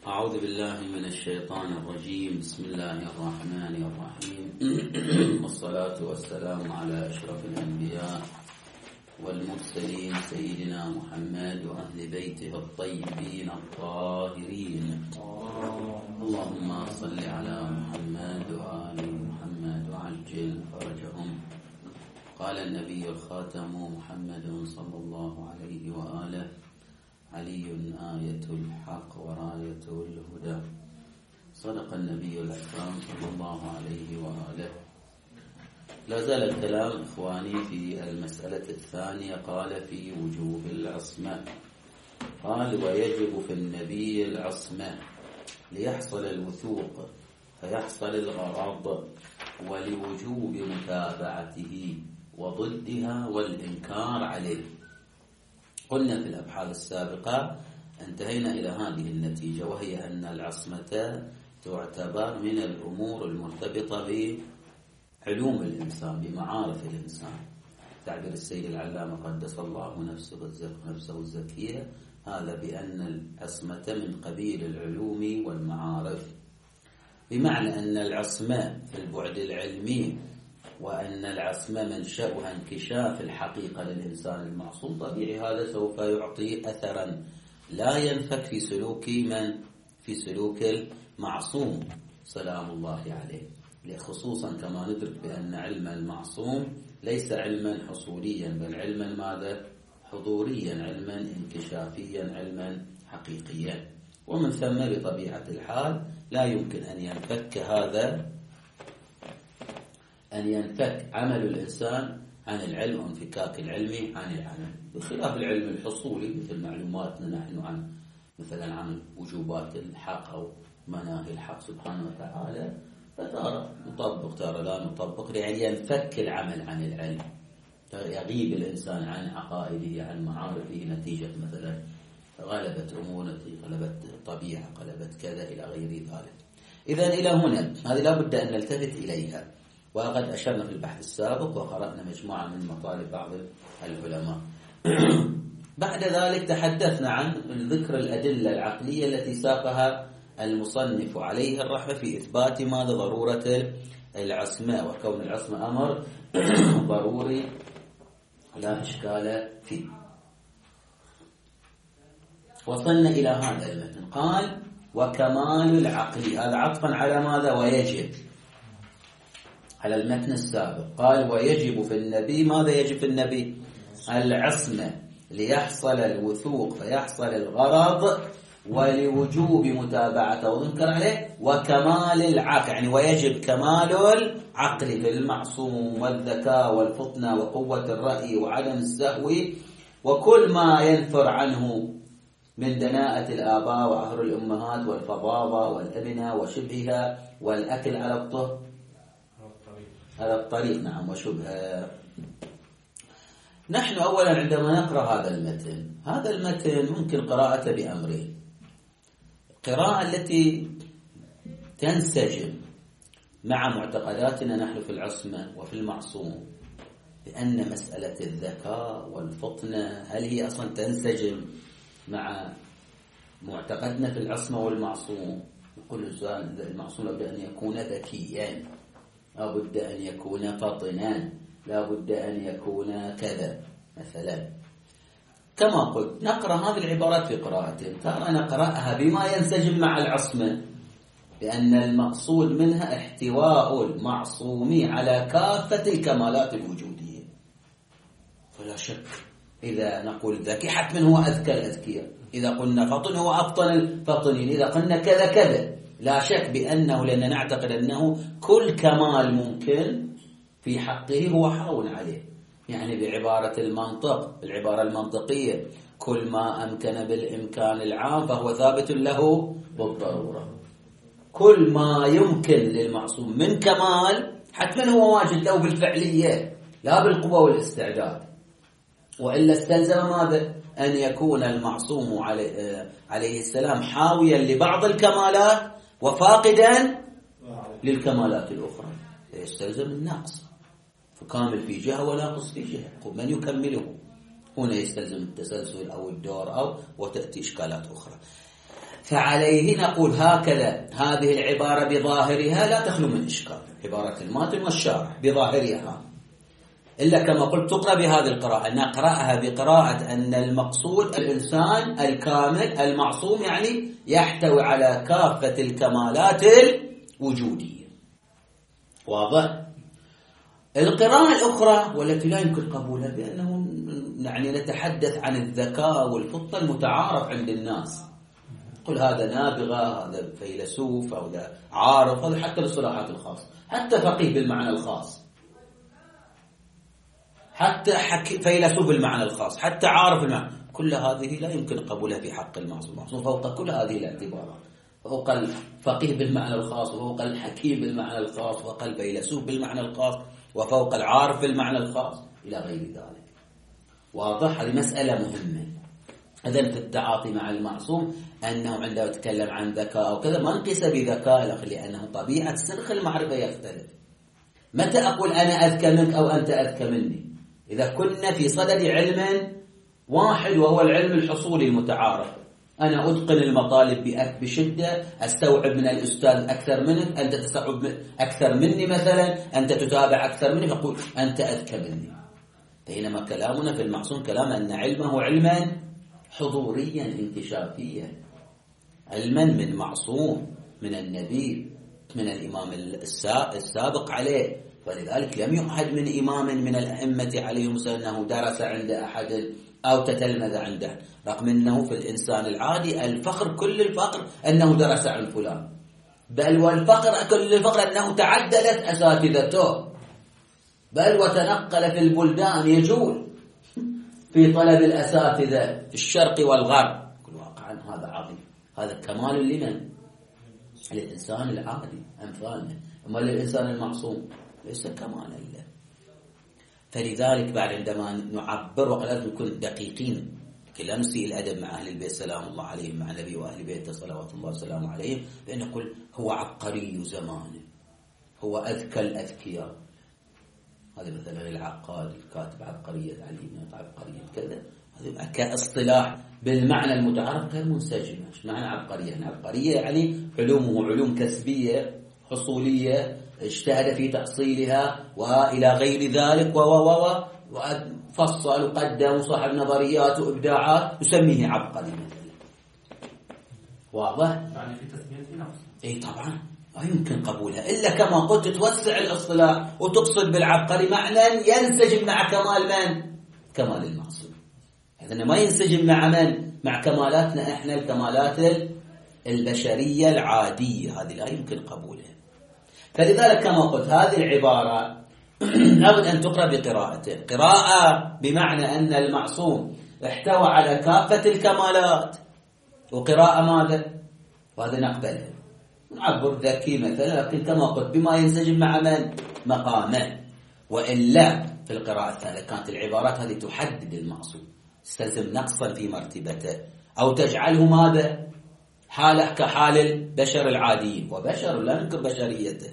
أعوذ بالله من الشيطان الرجيم. بسم الله الرحمن الرحيم. والصلاة والسلام على أشرف الأنبياء والمرسلين سيدنا محمد وأهل بيته الطيبين الطاهرين. اللهم صل على محمد وآل محمد وعجل فرجهم. قال النبي الخاتم محمد صلى الله عليه وآله: علي آية الحق وراية الهدى. صدق النبي الأكرم صلى الله عليه وآله. لا زال الكلام إخواني في المسألة الثانية. قال في وجوب العصمة. قال: ويجب في النبي العصمة ليحصل الوثوق فيحصل الغرض، ولوجوب متابعته وضدها والإنكار عليه. قلنا في الأبحاث السابقة انتهينا إلى هذه النتيجة، وهي أن العصمة تعتبر من الأمور المرتبطة بعلوم الإنسان، بمعارف الإنسان. تعبير السيد العلامة قدس الله نفسه الزكية هذا بأن العصمة من قبيل العلوم والمعارف، بمعنى أن العصمة في البعد العلمي وأن العصمة منشأها انكشاف الحقيقة للإنسان المعصوم. طبيعي هذا سوف يعطي أثرا لا ينفك في سلوك في سلوك المعصوم سلام الله عليه، خصوصا كما ندرك بأن علم المعصوم ليس علما حصوليا، بل علما ماذا؟ حضوريا، علما انكشافيا، علما حقيقيا. ومن ثم بطبيعة الحال لا يمكن أن ينفك عمل الإنسان عن العلم وانفكاك العلم عن العمل، بخلاف العلم الحصولي مثل معلوماتنا نحن عن مثلا عن وجوبات الحق أو مناهي الحق سبحانه وتعالى، فترى نطبق ترى لا نطبق، يعني ينفك العمل عن العلم، يغيب الإنسان عن عقائده عن معارفه نتيجة مثلا غلبت أمور، غلبت طبيعة، غلبت كذا إلى غير ذلك. إذن إلى هنا هذه لا بد أن نلتفت إليها، وقد أشرنا في البحث السابق وقرأنا مجموعة من مطالب بعض العلماء. بعد ذلك تحدثنا عن ذكر الأدلة العقلية التي ساقها المصنف عليه الرحمة في إثبات ماذا؟ ضرورة العصمة، وكون العصمة أمر ضروري لا إشكال فيه. وصلنا إلى هذا المتن. قال: وكمال العقل. هذا عطفا على ماذا؟ ويجب، على المتن السابق. قال: ويجب في النبي. ماذا يجب في النبي؟ العصمة ليحصل الوثوق فيحصل الغرض، ولوجوب متابعته وذكر عليه، وكمال العقل، يعني ويجب كمال العقل في المعصوم، والذكاء والفطنة وقوة الرأي وعدم السهو، وكل ما ينفر عنه من دناءة الآباء وعهر الأمهات والفظاظة والأبنة وشبهها، والأكل على الطريق نعم وشبهها. نحن أولا عندما نقرأ هذا المتن ممكن قراءته بأمرين: قراءة التي تنسجم مع معتقداتنا نحن في العصمة وفي المعصوم، لأن مسألة الذكاء والفطنة هل هي أصلا تنسجم مع معتقدنا في العصمة والمعصوم؟ يقول المعصوم لابد أن يكون ذكيا، لابد أن يكون فطنا، لابد أن يكون كذا مثلا. كما قلت نقرأ هذه العبارات في قراءتين، ترى نقرأها بما ينسجم مع العصمة، لأن المقصود منها احتواء المعصوم على كافة الكمالات الوجودية. فلا شك إذا نقول ذكي حتما هو أذكى الأذكياء، إذا قلنا فطن هو أفطن الفطنين، إذا قلنا كذا كذا، لا شك بأنه لأننا نعتقد أنه كل كمال ممكن في حقه هو حاول عليه. يعني بعبارة المنطق، بالعبارة المنطقية، كل ما أمكن بالإمكان العام فهو ثابت له بالضرورة. كل ما يمكن للمعصوم من كمال حتما هو واجد له بالفعلية لا بالقوة والاستعداد، وإلا استلزم ماذا؟ أن يكون المعصوم عليه السلام حاويا لبعض الكمالات وفاقدا للكمالات الأخرى، يستلزم النقص، فكامل في جهة وناقص في جهة، من يكمله؟ هنا يستلزم التسلسل أو الدور أو وتأتي إشكالات أخرى. فعليه نقول هكذا هذه العبارة بظاهرها لا تخلو من إشكال، عبارة الماتن والشارح بظاهرها، إلا كما قلت تقرأ بهذه القراءة، نقرأها بقراءة أن المقصود الإنسان الكامل المعصوم، يعني يحتوي على كافة الكمالات الوجودية. واضح؟ القراءة الأخرى والتي لا يمكن قبولها بأنه يعني نتحدث عن الذكاء والفطنة المتعارف عند الناس، قل هذا نابغة، هذا فيلسوف، أو هذا عارف، هذا حتى الاصطلاحات الخاصة، حتى فقيه بالمعنى الخاص، حتى فيلسوف بالمعنى الخاص، حتى عارف المعنى، كل هذه لا يمكن قبولها في حق المعصوم. المعصوم فوق كل هذه الاعتبارات، فوق الفقيه بالمعنى الخاص، وفوق الحكيم بالمعنى الخاص، وفوق الفيلسوف بالمعنى الخاص، وفوق العارف بالمعنى الخاص، إلى غير ذلك. واضح؟ هذه مسألة مهمة. إذن في التعاطي مع المعصوم أنه عندما يتكلم عن ذكاء أو كذا ما نقيس بذكاء الأخ، لأنه طبيعة سنخ المعرفة يختلف. متى أقول أنا أذكى منك أو أنت أذكى مني؟ إذا كنا في صدد علم واحد وهو العلم الحصولي المتعارف، أنا أتقن المطالب بشدة، أستوعب من الأستاذ أكثر منك، أنت تستوعب أكثر مني مثلا، أنت تتابع أكثر مني، فأقول أنت أذكى مني. بينما كلامنا في المعصوم كلام أن علمه علما حضوريا انكشافيا، علما من معصوم، من النبي، من الإمام السابق عليه. ولذلك لم يؤحد من إمام من الأئمة عليهم السلام أنه درس عند أحد أو تتلمذ عنده، رغم أنه في الإنسان العادي الفخر كل الفخر أنه درس عن فلان، بل والفخر كل الفخر أنه تعدلت أساتذته، بل وتنقل في البلدان يجول في طلب الأساتذة في الشرق والغرب. كل واقعا هذا عظيم، هذا كمال لمن؟ للإنسان العادي أمثالنا، أما للإنسان المعصوم ليس كمالا له. فلذلك بعد عندما نعبر وقد نكون دقيقين، لا نسيء الأدب مع أهل البيت سلام الله عليهم، مع النبي وأهل بيته صلوات الله وسلامه عليهم، بأن نقول هو عبقري زمانه، هو أذكى الأذكياء. هذا مثلا العقاد الكاتب عبقرية عليم، عبقرية كذا، هذا كاصطلاح بالمعنى المتعارف غير منسجم. ايش معنى عبقرية؟ يعني عبقرية يعني علومه علوم كسبية حصولية، اجتهد في تحصيلها وإلى غير ذلك، وفصل وقدم وصاحب نظريات وإبداعات، يسميه عبقري مثلا. واضح؟ يعني في تسميته نفسه. اي طبعا لا يمكن قبولها إلا كما قلت توسع الأصطلاح وتقصد بالعبقري معنى ينسجم مع كمال من؟ كمال المعصوم. هذا ما ينسجم مع من؟ مع كمالاتنا احنا، الكمالات البشرية العادية، هذه لا يمكن قبولها. فلذلك كما قلت هذه العبارة لابد أن تقرأ بقراءته، قراءة بمعنى أن المعصوم احتوى على كافة الكمالات، وقراءة ماذا؟ وهذا نقبله، نعبر ذكي مثلا، لكن كما قلت بما ينسجم مع من؟ مقامه. وإلا في القراءة الثانية كانت العبارات هذه تحدد المعصوم، تستلزم نقصا في مرتبته، أو تجعله ماذا؟ حاله كحال البشر العاديين، وبشر لا ننكر بشريته،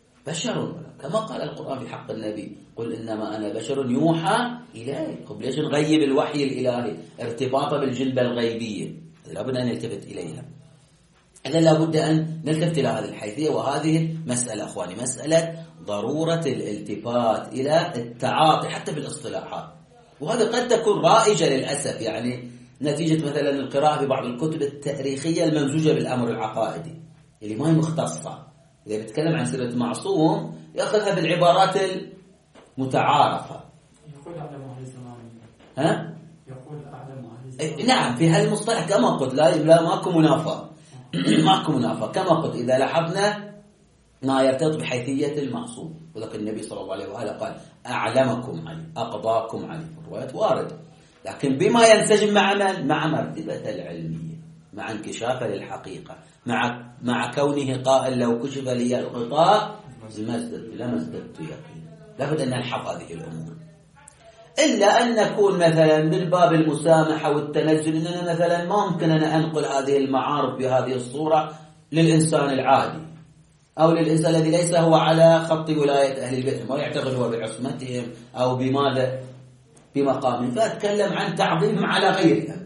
بشر كما قال القرآن في حق النبي، قل إنما أنا بشر يوحى إلي. طب ليش نغيب الوحي الإلهي؟ ارتباطه بالجلبة الغيبية، لابد أن نلتفت إليها. إذا لابد أن نلتفت إلى هذه الحيثية. وهذه مسألة أخواني، مسألة ضرورة الالتفات إلى التعاطي حتى في الاصطلاحات، وهذا قد تكون رائجة للأسف، يعني نتيجة مثلا القراءة في بعض الكتب التاريخية الممزوجة بالأمر العقائدي اللي ما هي مختصة. إذا بيتكلم عن سيرة معصوم يأخذها بالعبارات المتعارفة. يقول أعلم أهل الزمان. ها؟ يقول أعلم أهل الزمان. نعم، في هالمصطلح كما قلت لا ماكو منافاة ماكو منافاة. كما قلت إذا لاحظنا ما يرتبط بحيثية المعصوم، ولكن النبي صلى الله عليه وآله قال أعلمكم عليه، أقضاكم عليه، الروايات واردة، لكن بما ينسجم مع من؟ مع مرتبة العلمية، مع انكشافه للحقيقة، مع كونه قائل لو كشف لي الغطاء لما ازددت يقينا. لابد أن نلحظ هذه الأمور، إلا أن نكون مثلا من باب المسامحة والتنزل، إننا مثلا ما ممكن أن أنقل هذه المعارف بهذه الصورة للإنسان العادي أو للإنسان الذي ليس هو على خط ولاية أهل البيت، ما يعتقد هو بعصمتهم أو بماذا بمقامهم، فأتكلم عن تعظيمهم على غيرهم.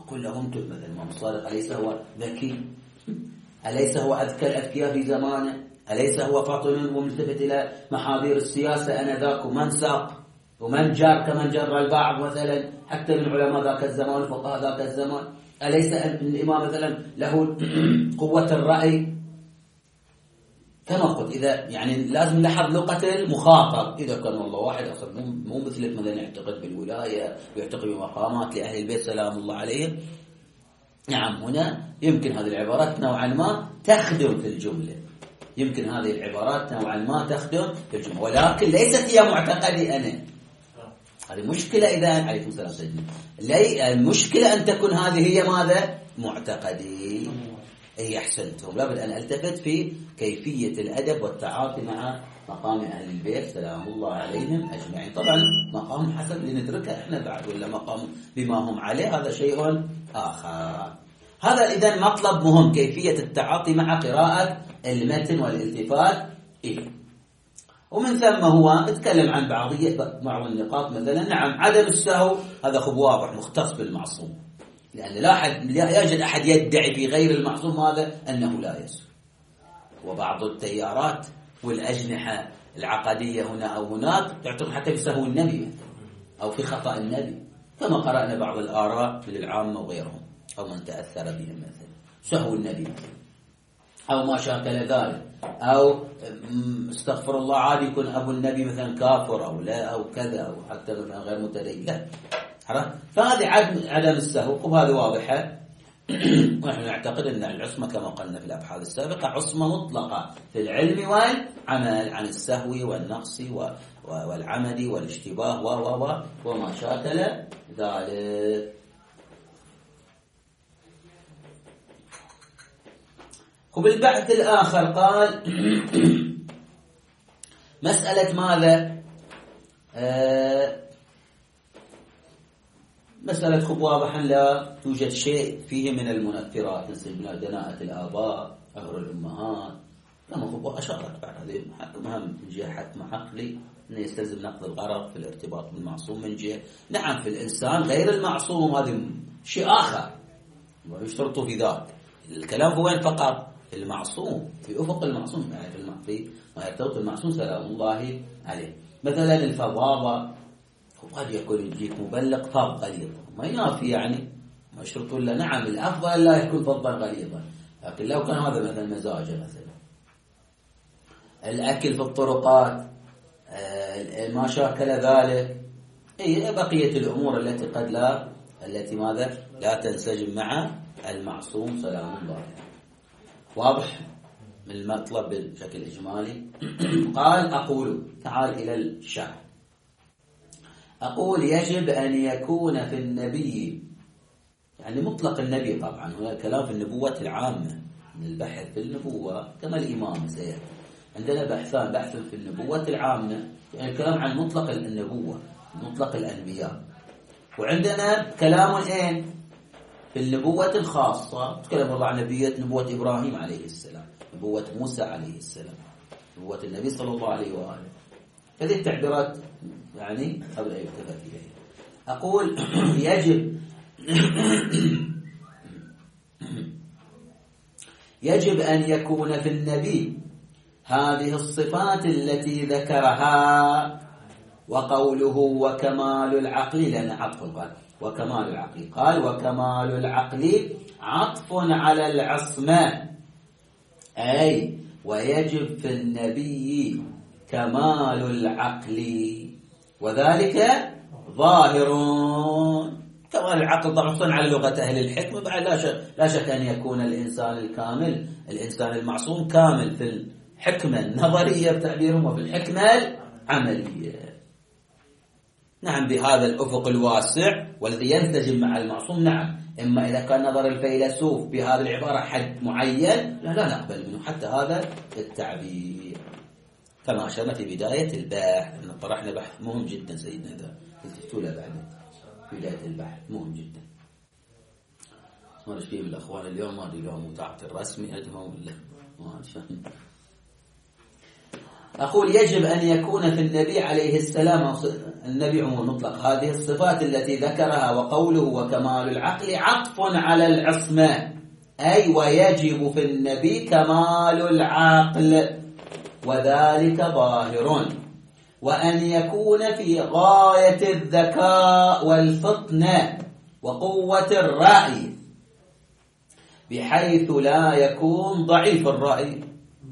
أقول لهم مثلا الإمام الصادق أليس هو ذكي؟ أليس هو أذكى الأذكياء في زمانه؟ أليس هو فاطن وملتفت إلى محاذير السياسة أنذاك ومن ساق ومن جار كمن جر البعض مثلا حتى من علماء ذاك الزمان والفقهاء ذاك الزمان؟ أليس الإمام مثلا له قوة الرأي؟ كما قلت إذا يعني لازم نلاحظ لغة المخاطب. إذا كان والله واحد أصلا مو مثلك مثلا يعتقد بالولاية ويعتقد بمقامات لأهل البيت سلام الله عليهم، نعم هنا يمكن هذه العبارات نوعا ما تخدم في الجملة، يمكن هذه العبارات نوعا ما تخدم في الجملة، ولكن ليست هي معتقدي أنا. هذه مشكلة. إذا عليكم السلام سيدنا، المشكلة أن تكون هذه هي ماذا؟ معتقدي. أي أحسنتم. لابد أن ألتفت في كيفية الأدب والتعاطي مع مقام أهل البيت سلام الله عليهم أجمعين. طبعا مقام حسب لندركه إحنا بعد، ولا مقام بما هم عليه هذا شيء آخر. هذا إذن مطلب مهم، كيفية التعاطي مع قراءة المتن والالتفات إليه. ومن ثم هو يتكلم عن بعض النقاط مثلا. نعم عدم السهو هذا خب واضح مختص بالمعصوم، لأن لا يوجد أحد يدعي في غير المعصوم هذا أنه لا يسهو. وبعض التيارات والأجنحة العقدية هنا أو هناك تعتقد حتى بسهو النبي أو في خطأ النبي، كما قرأنا بعض الآراء للعامة وغيرهم أو من تأثر بهم مثلا سهو النبي أو ما شاكل ذلك، أو استغفر الله عادي يكون أبو النبي مثلا كافر أو لا أو كذا، أو حتى مثلا غير متدين، لا. فهذه عدم السهو وهذه واضحة. ونحن نعتقد أن العصمة كما قلنا في الأبحاث السابقة عصمة مطلقة في العلم والعمل عن السهو والنقص والعمد والاشتباه وما شاكل ذلك. وبالبحث الآخر قال مسألة ماذا؟ مسألة خب واضحا لا توجد شيء فيه من المنفرات مثل دناءة الآباء أهر الأمهات، كما خب أشارت بعد هذه مهم من جهة حكم عقلي أنه يستلزم نقض الغرض في الارتباط بالمعصوم من جهة. نعم في الإنسان غير المعصوم هذا شيء آخر ويشترطوا في ذلك. الكلام هو وين فقط؟ المعصوم في أفق المعصوم، يعني في ما يرتبط بالمعصوم سلام الله عليه. مثلا الفظاظة قد يكون يجيك مبلغ فظ غليظ، ما ينافي يعني ما يشرطوا إلا. نعم الأفضل لا يكون فظا غليظا، لكن لو كان هذا مثلا مزاجه مثلا الأكل في الطرقات ما شاكل ذلك، هي بقية الأمور التي قد لا التي ماذا لا تنسجم مع المعصوم سلام الله عليه. واضح من المطلب بشكل إجمالي. قال أقول تعال إلى الشرح. أقول يجب أن يكون في النبي، يعني مطلق النبي طبعا هنا الكلام في النبوة العامة، من البحث في النبوة كما الإمام سيأتي عندنا بحثان، بحث في النبوة العامة يعني الكلام عن مطلق النبوة مطلق الأنبياء، وعندنا كلام في النبوة الخاصة تكلم الله عن نبوة إبراهيم عليه السلام، نبوة موسى عليه السلام، نبوة النبي صلى الله عليه وآله. هذه التعبيرات يعني قبل أن يلتفت إليها. أقول يجب أن يكون في النبي هذه الصفات التي ذكرها. وقوله وكمال العقل، لأن عطف قال وكمال العقل، قال وكمال العقل عطف على العصمة، أي ويجب في النبي كمال العقل، وذلك ظاهر. كمال العقل طبعا على لغة أهل الحكمة، بعد لا شك أن يكون الإنسان الكامل، الإنسان المعصوم كامل في الحكمة النظرية بتعبيرهم وفي الحكمة العملية. نعم بهذا الأفق الواسع والذي ينسجم مع المعصوم. نعم إما إذا كان نظر الفيلسوف بهذه العبارة حد معين لا نقبل منه حتى هذا التعبير، كما أشرنا في بداية البحث أن طرحنا بحث مهم جدا سيدنا، إذا التفتوا له بعد بداية البحث مهم جدا. ما فيه بالأخوان اليوم ما أدري لهم متعطي الرسمي عندهم ولا ما أقول يجب أن يكون في النبي عليه السلام، النبي عموما مطلق، هذه الصفات التي ذكرها وقوله وكمال العقل عطف على العصمة، أي ويجب في النبي كمال العقل وذلك ظاهر، وأن يكون في غاية الذكاء والفطنة وقوة الرأي بحيث لا يكون ضعيف الرأي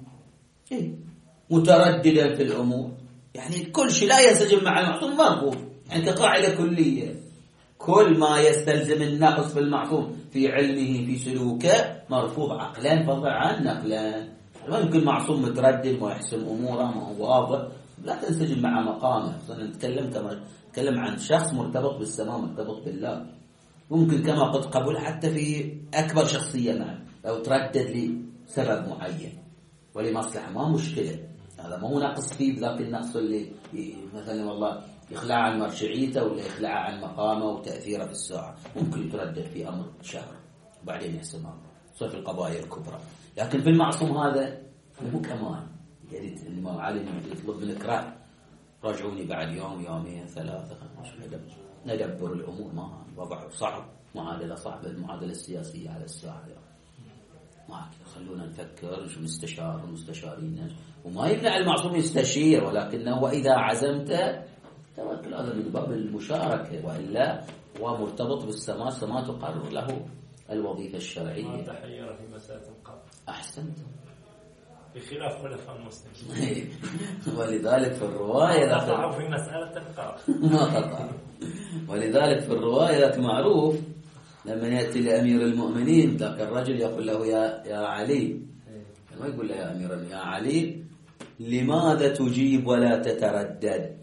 مترددا في الأمور. يعني كل شيء لا ينسجم مع المعصوم مرفوض، يعني كقاعدة كلية كل ما يستلزم النقص في المعصوم في علمه في سلوكه مرفوض عقلا فضلا عن نقلا. ما يمكن معصوم متردد ما يحسم أموره ما هو واضح، لا تنسجم مع مقامه. نتكلم عن شخص مرتبط بالسماء مرتبط بالله، ممكن كما قد قبل حتى في أكبر شخصية معه لو تردد لسبب معين ولمصلحة ما مشكلة، هذا ما هو نقص فيه، لكن النقص اللي مثلا والله يخلع عن مرجعيته ولا يخلع عن مقامه وتأثيره في الساعة، ممكن يتردد في أمر شهر وبعدين يحسم أمره صار في القضايا الكبرى. لكن في المعصوم هذا مو كمان، يعني الإمام علي يطلب منك رأي، راجعوني بعد يوم يومين ثلاثة ندبر الأمور، ما وضع صعب، معادلة صعبة، المعادلة السياسية على الساحة ما خلونا نفكر شو مستشار ومستشارين، وما يمنع المعصوم يستشير، ولكنه وإذا عزمت توكل، هذا من باب المشاركة، وإلا هو مرتبط بالسماء، السماء تقرر له الوظيفة الشرعية. ما تحير في مسألة القبر. أحسنت. بخلاف خلفاء المسلمين. ولذلك في الرواية قطعوا في مسألة القبر. ما قطع. ولذلك في الرواية ذاك معروف لما يأتي لأمير المؤمنين ذاك الرجل يقول له يا علي، ما يقول له يا أمير، يا علي لماذا تجيب ولا تتردد؟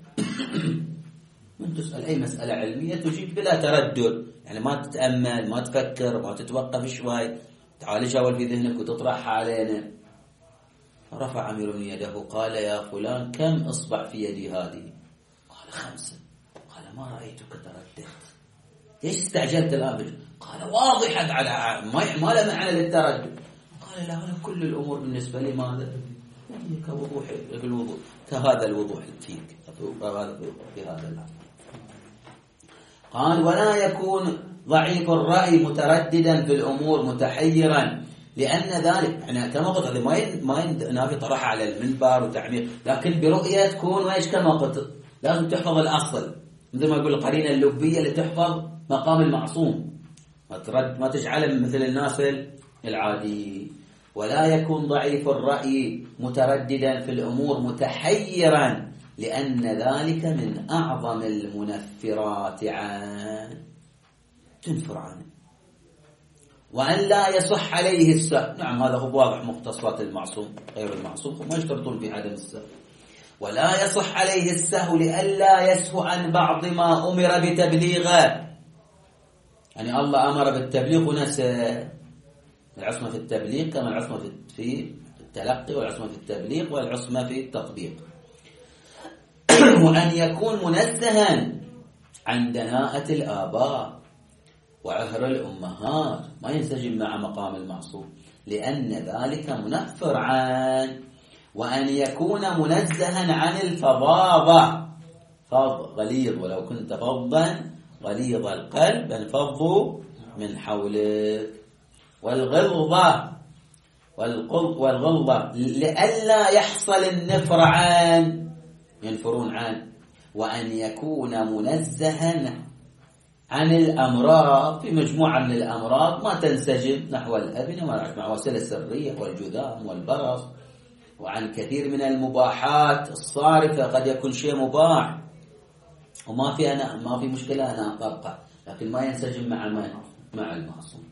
من تسأل أي مسألة علمية تجيب بلا تردد، يعني ما تتأمل ما تفكر ما تتوقف شوي تعالجها أول في ذهنك وتطرحها علينا. رفع أمير يده قال يا فلان كم إصبع في يدي هذه؟ قال 5. قال ما رأيتك ترددت، ليش استعجلت الآن؟ قال واضحة على ما له معنى للتردد. قال لا، أنا كل الأمور بالنسبة لي ماذا؟ يعني كوضوح الوضوح، كهذا الوضوح فيك في هذا الأمر. قال ولا يكون ضعيف الرأي مترددا في الأمور متحيرا، لأن ذلك احنا كما قلت هذا ما ينافي طرح على المنبر وتعميق، لكن برؤية تكون وإيش كما قلت لازم تحفظ الأصل، مثل ما يقول القرينة اللبية اللي تحفظ مقام المعصوم، ما تجعله مثل الناس العادي. ولا يكون ضعيف الرأي مترددا في الأمور متحيرا، لأن ذلك من أعظم المنفرات تنفر عنه. وأن لا يصح عليه السهو، نعم هذا هو واضح مختصات المعصوم، غير المعصوم ما يشترطون في عدم السهو. ولا يصح عليه السهو لئلا يسهو عن بعض ما أمر بتبليغه، يعني الله أمر بالتبليغ ونسى. العصمة في التبليغ كما العصمة في التلقي، والعصمة في التبليغ والعصمة في التطبيق. وأن يكون منزها عن دناءة الآباء وعهر الأمهات، ما ينسجم مع مقام المعصوم لأن ذلك منفر عنه. وأن يكون منزها عن الفظاظة، فظ غليظ، ولو كنت فظا غليظ القلب انفضوا من حولك. والغلظة لئلا يحصل النفر ينفرون عنه. وأن يكون منزها عن الأمراض، في مجموعة من الأمراض ما تنسجم نحو الأبنة مع وسائل السرية والجذام والبرص، وعن كثير من المباحات الصارفة، قد يكون شيء مباح وما في مشكلة أنا أطبقه، لكن ما ينسجم مع المعصوم.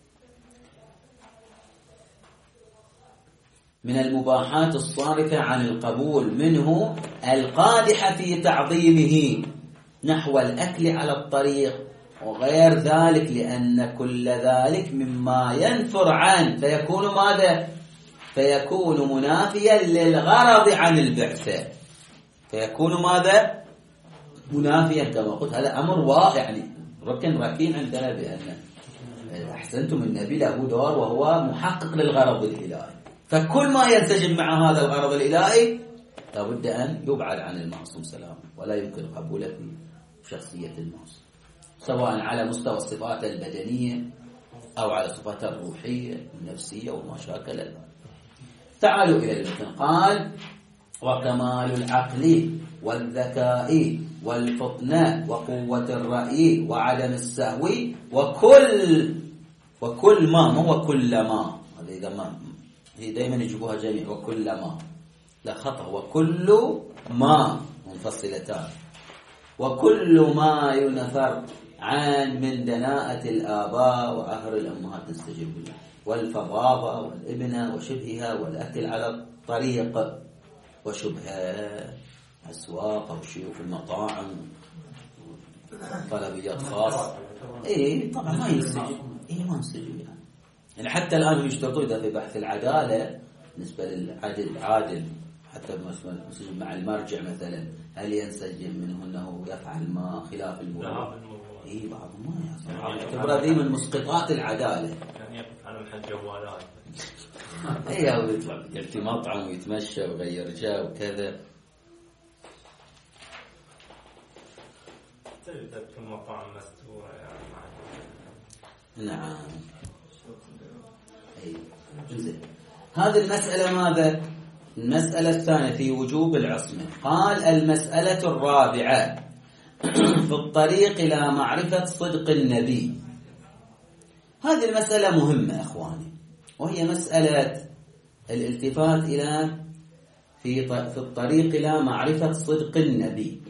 من المباحات الصارفة عن القبول منه القادحة في تعظيمه نحو الأكل على الطريق وغير ذلك، لأن كل ذلك مما ينفر عنه فيكون ماذا؟ فيكون منافيا للغرض عن البعثة، فيكون ماذا؟ منافيا كما قلت. هذا أمر واقع، يعني ركين عندنا بأن أحسنتم النبي له دور وهو محقق للغرض الإلهي، فكل ما ينسجم مع هذا الغرض الإلهي لابد أن يبعد عن المعصوم سلامه، ولا يمكن قبوله في شخصية المعصوم، سواء على مستوى الصفات البدنية أو على الصفات الروحية النفسية وما شاكل ذلك. تعالوا إلى المتن. قال: وكمال العقل والذكاء والفطنة وقوة الرأي وعدم السهو وكل ما هو كل ما، هذا إذا ما هي دائما يجيبوها جميع، وكل ما، لا خطأ، وكل ما منفصلتان، وكل ما ينثر عن من دناءة الآباء وأهر الأمهات نستجيب له، والفضاضة والابنة وشبهها، والأكل على الطريق وشبهها، أسواق وشيوخ المطاعم، طلبيات خاصة. طبعا ما ينسجم، ما ينسجم يعني حتى الآن يشترطون إذا في بحث العدالة بالنسبة للعادل، حتى ينسجم مع المرجع مثلا، هل ينسجم منه أنه يفعل ما خلاف الموضوع؟ بعضهم ما يصير، يعتبر ذي من مسقطات العدالة. يعني يقف على محل جوالات. ويطلع يأتي مطعم ويتمشى ويغير جو وكذا. تجد في مطاعم مستورة يعني. نعم. هذه المسألة ماذا؟ المسألة الثانية في وجوب العصمة. قال: المسألة الرابعة في الطريق إلى معرفة صدق النبي. هذه المسألة مهمة أخواني، وهي مسألة الالتفات إلى في الطريق إلى معرفة صدق النبي.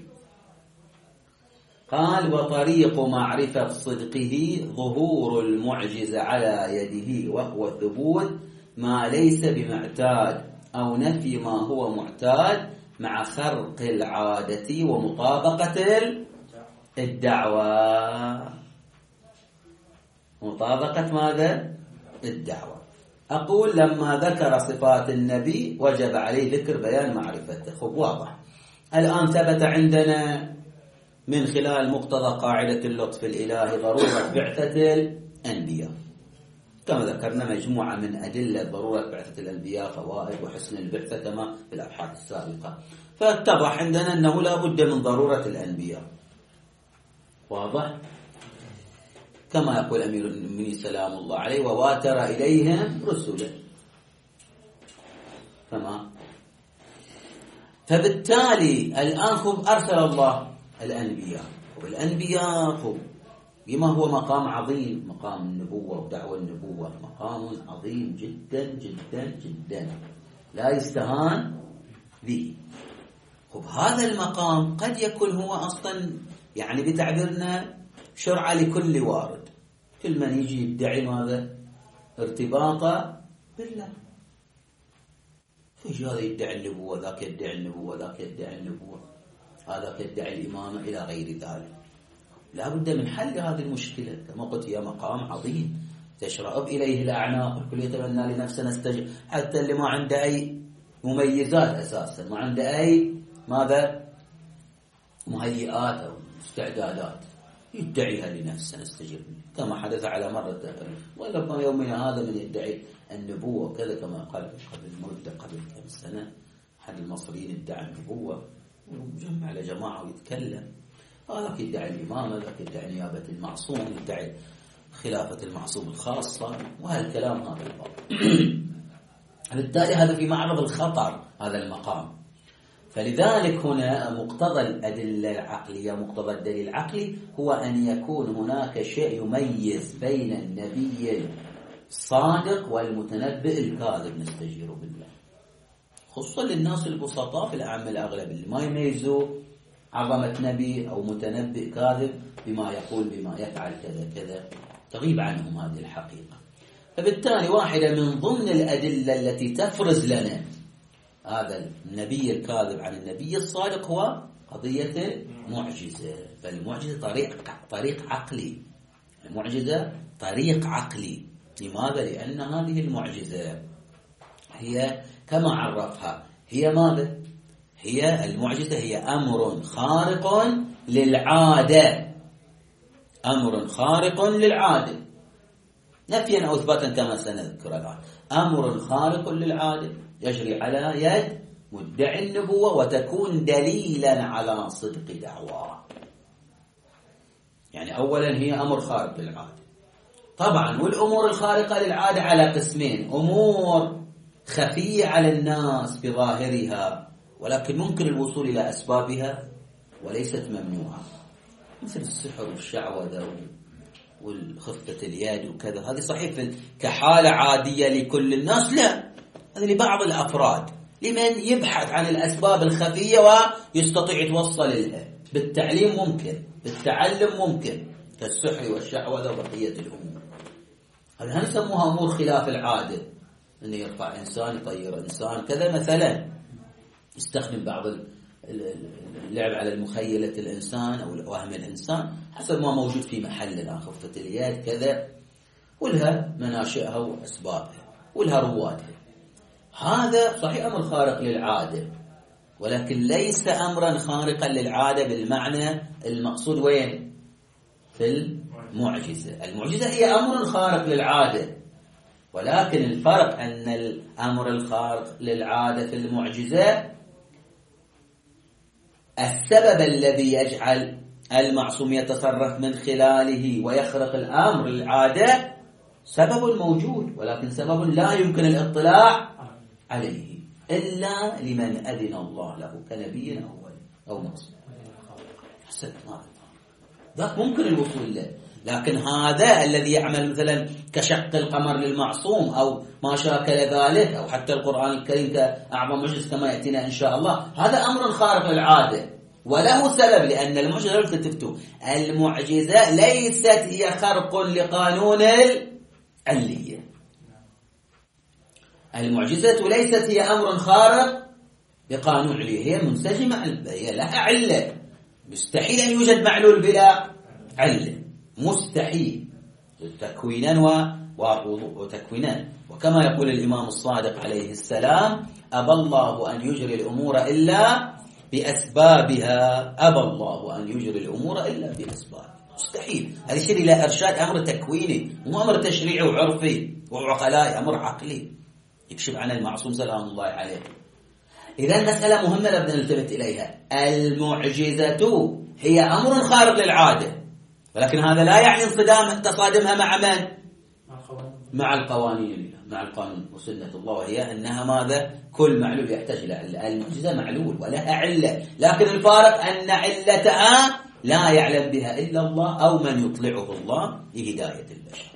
قال: وطريق معرفة صدقه ظهور المعجزة على يده، وهو ثبوت ما ليس بمعتاد أو نفي ما هو معتاد مع خرق العادة ومطابقة الدعوة. مطابقة ماذا؟ الدعوة. أقول لما ذكر صفات النبي وجب عليه ذكر بيان معرفته. خب واضح الآن ثبت عندنا من خلال مقتضى قاعدة اللطف الإلهي ضرورة بعثة الأنبياء، كما ذكرنا مجموعة من أدلة ضرورة بعثة الأنبياء، فوائد وحسن البعثة كما في الأبحاث السابقة. فاتضح عندنا أنه لا بد من ضرورة الأنبياء. واضح؟ كما يقول أمير المؤمنين سلام الله عليه: وواتر إليهم رسلا. تمام. فبالتالي الآن أرسل الله الأنبياء، والأنبياء بما هو مقام عظيم، مقام النبوة ودعوة النبوة مقام عظيم جدا جدا جدا لا يستهان به. هذا المقام قد يكون هو أصلا يعني بتعبيرنا شرعة لكل وارد، كل من يجي يدعي ماذا؟ ارتباطا بالله. فيش هذا يدعي النبوة، ذاك يدعي النبوة، ذاك يدعي النبوة، هذا يدعي الإمامة إلى غير ذلك. لا بد من حل هذه المشكلة. كما قلت هي مقام عظيم تشرأب إليه الأعناق، الكل يتمنى لنفسه نستجب، حتى اللي ما عنده أي مميزات أساسا، ما عنده أي ماذا؟ مهيئات أو استعدادات، يدعيها لنفسه نستجب، كما حدث على مرة وربما يومنا هذا من يدعي النبوة وكذا، كما قال قبل مدة قبل كم سنة أحد المصريين ادعى النبوة وجمع على جماعة ويتكلم، هذاك يدعي الإمامة، ذاك يدعي نيابة المعصوم، يدعي خلافة المعصوم الخاصة، وهالكلام هذا الباب. بالتالي هذا في معرض الخطر هذا المقام. فلذلك هنا مقتضى الأدلة العقلية، مقتضى الدليل العقلي هو أن يكون هناك شيء يميز بين النبي الصادق والمتنبئ الكاذب نستجير بالله، خصوصا للناس البسطاء في الأعمال الأغلب اللي ما يميزوا عظمة نبي أو متنبئ كاذب بما يقول بما يفعل كذا كذا، تغيب عنهم هذه الحقيقة. فبالتالي واحدة من ضمن الأدلة التي تفرز لنا هذا النبي الكاذب عن النبي الصادق هو قضية المعجزة. فالمعجزة طريق عقلي، المعجزة طريق عقلي. لماذا؟ لأن هذه المعجزة هي كما عرفها هي ماذا؟ هي المعجزة هي أمر خارق للعادة، أمر خارق للعادة نفيا أو إثباتا كما سنذكر الآن. أمر خارق للعادة يجري على يد مدعي النبوة وتكون دليلا على صدق دعواه. يعني أولا هي أمر خارق للعادة طبعا، والأمور الخارقة للعادة على قسمين: أمور خفية على الناس بظاهرها ولكن ممكن الوصول إلى أسبابها وليست ممنوعة، مثل السحر والشعوذة والخفة اليد وكذا. هذه صحيح كحالة عادية لكل الناس، لا، هذه لبعض الأفراد، لمن يبحث عن الأسباب الخفية ويستطيع يتوصل لها. بالتعليم ممكن، بالتعلم ممكن، كالسحر والشعوذة وبقية الأمور. هذه نسموها أمور خلاف العادة، أنه يرفع إنسان، يطير إنسان، كذا مثلا، يستخدم بعض اللعب على المخيلة الإنسان أو وهم الإنسان حسب ما موجود في محلنا، خفة اليد كذا، ولها مناشئها وأسبابها ولها روادها. هذا صحيح أمر خارق للعادة، ولكن ليس أمرا خارقا للعادة بالمعنى المقصود وين؟ في المعجزة. المعجزة هي أمر خارق للعادة، ولكن الفرق أن الأمر الخارق للعادة في المعجزة السبب الذي يجعل المعصوم يتصرف من خلاله ويخرق الأمر للعادة سبب موجود، ولكن سبب لا يمكن الاطلاع عليه إلا لمن أذن الله له كنبي أو معصوم. حسن ذاك ممكن الوصول له، لكن هذا الذي يعمل مثلا كشق القمر للمعصوم أو ما شاكل ذلك، أو حتى القرآن الكريم كأعظم معجزة كما يأتينا إن شاء الله، هذا أمر خارق للعادة وله سبب، لأن المعجزة لو كتبتوا المعجزة ليست هي خرق لقانون العلية. المعجزة ليست هي أمر خارق لقانون العلية، هي منسجمة، هي لها علة. مستحيل أن يوجد معلول بلا علة، مستحيل، تكوينا وتكوينا. وكما يقول الإمام الصادق عليه السلام: أبى الله أن يجري الأمور إلا بأسبابها، أبى الله أن يجري الأمور إلا بأسبابها. مستحيل، هذا يشير إلى إرشاد أمر تكويني، مو أمر تشريعي وعرفي وعقلائي، أمر عقلي يكشف عن المعصوم سلام الله عليه. إذا مسألة مهمة لابد أن نلتفت إليها. المعجزة هي أمر خارق للعادة، ولكن هذا لا يعني انصدام تصادمها مع من؟ مع القوانين، مع القانون وسنة الله، وهي أنها ماذا؟ كل معلول يحتاج إلى المعجزة معلول ولها علة، لكن الفارق أن علتها لا يعلم بها إلا الله أو من يطلعه الله لهداية البشر.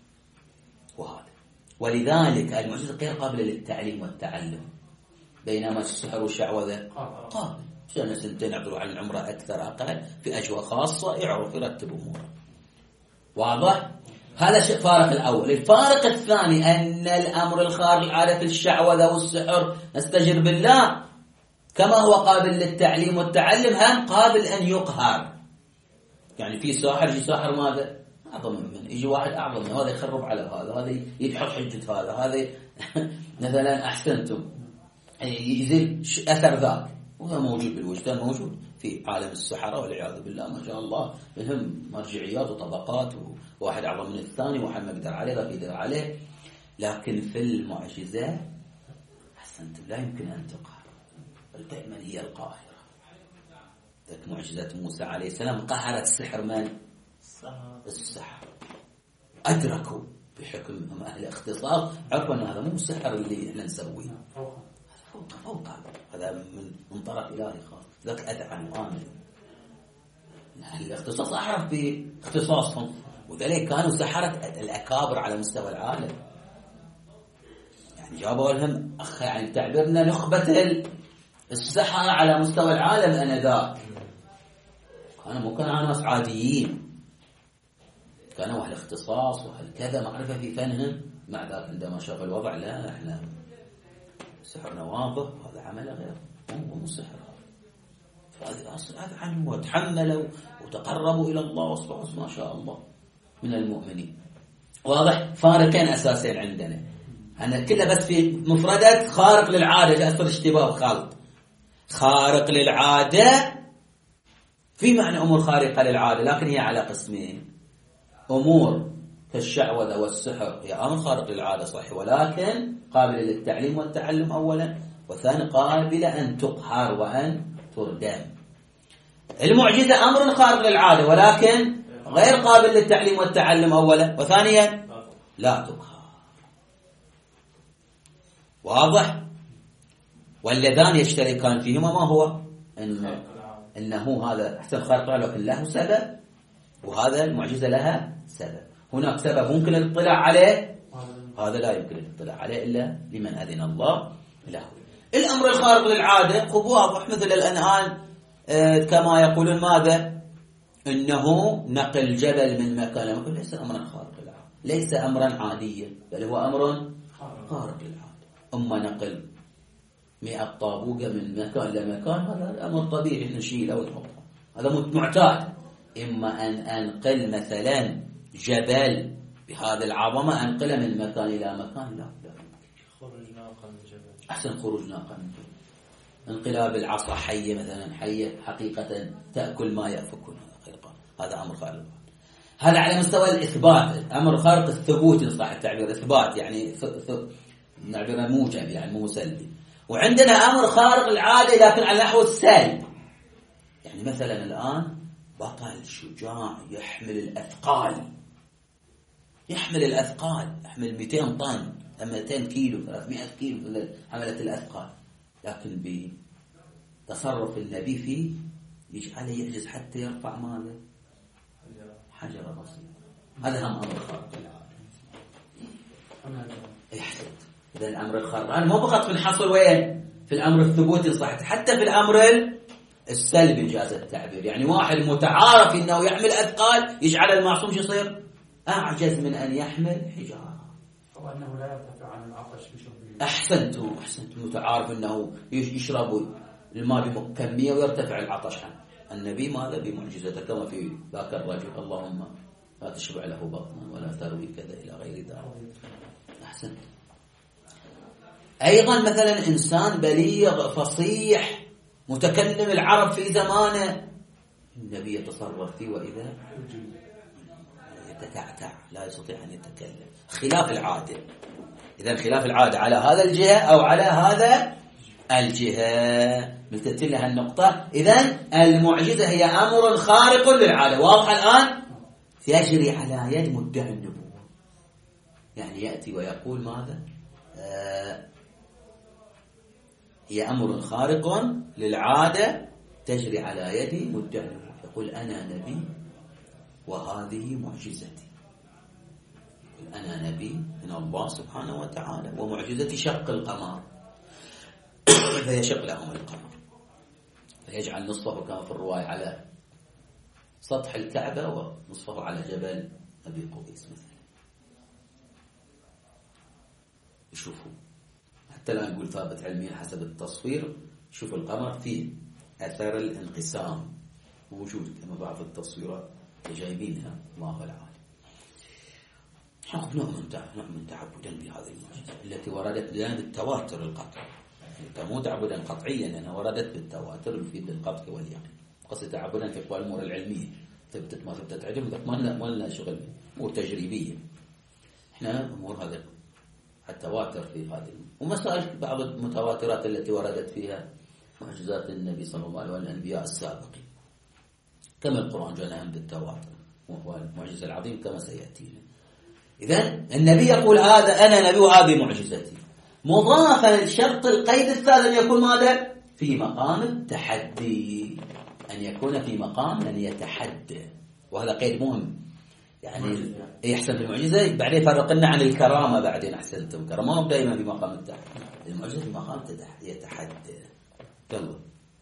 وهذا ولذلك المعجزة غير قابلة للتعليم والتعلم، بينما السحر والشعوذة قابل. سنة سنتين يعطوا عن العمرة أكثر أقل في أجواء خاصة يعرف يرتب أموره. واضح؟ هذا شيء فارق الأول. الفارق الثاني أن الأمر الخارق العادة في الشعوذة والسحر نستجر بالله كما هو قابل للتعليم والتعلم، هم قابل أن يقهر. يعني في ساحر يجي ساحر ماذا؟ أعظم منه، يجي واحد أعظم منه، هذا يخرب على هذا يدحض حجة هذا مثلا أحسنتم يزيل أثر ذاك، وهذا موجود بالوجدان، موجود في عالم السحرة والعياذ بالله، ما شاء الله بهم مرجعيات وطبقات، وواحد أعظم من الثاني، وواحد ما يقدر عليه ذاك يقدر عليه. لكن في المعجزة أحسنتم لا يمكن أن تقهر، بل دائما هي القاهرة. ذات معجزة موسى عليه السلام قهرت السحر من؟ السحر. أدركوا بحكم أهل الاختصاص، عرفوا أن هذا مو السحر اللي احنا نسويه، فوق هذا من طرف إلهي خاص، ذاك أذعن وآمن. أهل الاختصاص أعرف باختصاصهم، وذلك كانوا سحرة الأكابر على مستوى العالم. يعني جابوا لهم يعني تعبيرنا نخبة السحرة على مستوى العالم أنذاك. كانوا ناس عاديين، كانوا أهل اختصاص وأهل كذا معرفة في فنهم. مع ذلك عندما شاف الوضع لا، احنا سحرنا واضح، هذا عمل غير مو سحر، هذا عنه وتحملوا وتقربوا إلى الله واصبحوا ما شاء الله من المؤمنين. واضح؟ فارقين أساسين عندنا، أنا كله بس في مفردات خارق للعادة، تأثر اشتباه وخلط. خارق للعادة في معنى أمور خارقة للعادة، لكن هي على قسمين: أمور كالشعوذة والسحر هي أمر خارق للعادة صحيح، ولكن قابل للتعليم والتعلم أولا، والثاني قابلة أن تقهر وأن تردم. المعجزة أمر خارق للعادة ولكن غير قابل للتعليم والتعلم أولا، وثانيا لا تقهر. واضح؟ واللذان يشتركان فيهما ما هو؟ إنه هذا أحسن خارق لكن له سبب، وهذا المعجزة لها سبب. هناك سبب ممكن الاطلاع عليه، هذا لا يمكن الاطلاع عليه إلا لمن أذن الله له. الأمر الخارق للعادة واضح، مثل الآن كما يقولون ماذا؟ إنه نقل جبل من مكان إلى مكان ليس أمرا خارق للعادة، ليس أمرا عاديا، بل هو أمر خارق للعادة. أما نقل 100 طابوقة من مكان إلى مكان هذا أمر طبيعي، نشيله ونحطه، هذا معتاد. إما أن أنقل مثلا جبل بهذا العظمة أنقله من مكان إلى مكان، لا خروج ناقة من الجبل، أحسن خروج ناقة من الجبل. انقلاب العصا حية مثلا، حية حقيقة تأكل ما يأفكون، هذا أمر خارق. هذا على مستوى الإثبات، أمر خارق الثبوت إن صح التعبير، إثبات يعني نعبر موجب يعني مو سلبي. وعندنا أمر خارق العادة لكن على نحو السلب، يعني مثلا الآن بطل شجاع يحمل الأثقال، يحمل 200 طن 200 كيلو 300 كيلو حملت الأثقال، لكن بتصرف النبي فيه يجعله يعجز حتى يرفع ماذا؟ حجر بسيط. هذا هم أمر خارق العادة. احسن. إذا الأمر الخارق أنا مو فقط في الحصر وين؟ في الأمر الثبوتي صحيح، حتى في الأمر السلبي جاز التعبير. يعني واحد متعارف إنه يحمل أثقال يجعل المعصوم شو يصير؟ أعجز من أن يحمل حجارة. أو أنه لا يرتفع عن العطش بشربه. أحسنت. متعارف إنه يشرب الماء بكمية ويرتفع العطش عنه. النبي ماذا بمعجزته كما في ذاك الرجل، اللهم لا تشبع له بطنا ولا تروي كذا إلى غير ذلك. أحسنت. أيضا مثلا إنسان بليغ فصيح متكلم العرب في زمانه، النبي يتصرف فيه وإذا يتكعتع لا يستطيع أن يتكلم، خلاف العادة. إذا خلاف العادة على هذا الجهة أو على هذا الجهة، مثلت لها النقطة. إذا المعجزة هي أمر خارق للعادة. واضح الآن؟ يجري على يد مدعي النبوة، يعني يأتي ويقول ماذا؟ هي أمر خارق للعادة تجري على يد مدعي النبوة، يقول أنا نبي وهذه معجزتي. أنا نبي من الله سبحانه وتعالى ومعجزتي شق القمر، فيشق لهم القمر فيجعل نصفه كما في الرواية على سطح الكعبة ونصفه على جبل أبي قبيس مثلا. شوفوا حتى لا نقول ثابت علميا حسب التصوير، شوفوا القمر فيه أثر الانقسام موجود كما بعض التصويرات جايبينها، الله العالم. نوع من تعبدا بهذه المعجزة التي وردت لنا بالتواتر القطعي، مو تعبدا قطعيا لأنها وردت بالتواتر يفيد القطع واليقين. قصد تعبدا في أقوال الأمور العلمية، ثبتت ما ثبتت عجب ما لنا شغل، أمور تجريبية. احنا أمور هذا التواتر في هذه ومسائل بعض المتواترات التي وردت فيها معجزات النبي صلى الله عليه وسلم والأنبياء السابقين، كما القرآن جاءنا بالتواتر وهو المعجزة العظيم كما سيأتينا. إذن النبي يقول هذا أنا نبي وهذه معجزتي، مضافا للشرط القيد الثالث أن يكون ماذا؟ في مقام التحدي، أن يكون في مقام أن يتحدى، وهذا قيد مهم. يعني يحسن في المعجزة بعدين يفرقنا عن الكرامة، بعدين أحسنتم الكرامة دائما في مقام التحدي، المعجزة في مقام يتحدى. يلا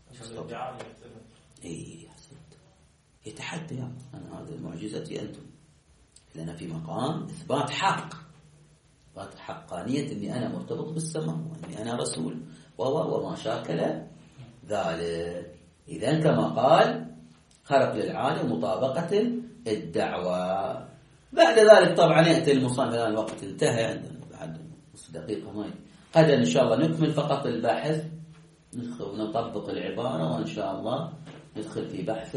إيه أحسنت يتحدى، أنا هذا معجزتي أنتم، لأن في مقام إثبات حق، إثبات حقانية أني أنا مرتبط بالسماء وأني أنا رسول وما شاكل ذلك. إذن كما قال خرق للعادة ومطابقة الدعوة. بعد ذلك طبعا يأتي المصنف، الآن الوقت انتهى عندنا بعد نصف دقيقة ما قد إن شاء الله نكمل فقط البحث، ونطبق العبارة وإن شاء الله ندخل في بحث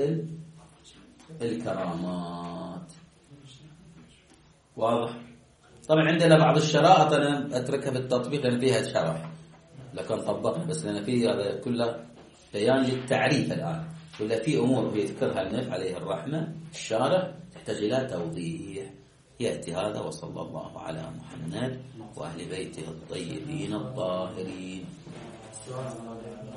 الكرامات. واضح؟ طبعا عندنا بعض الشرائط أنا أتركها بالتطبيق لأن فيها شرح، لكن طبقنا، بس لأن في هذا كله بيان للتعريف الآن، ولا في أمور يذكرها المؤلف عليه الرحمة الشارع تحتاج إلى توضيح. يأتي هذا. وصلى الله على محمد وأهل بيته الطيبين الطاهرين.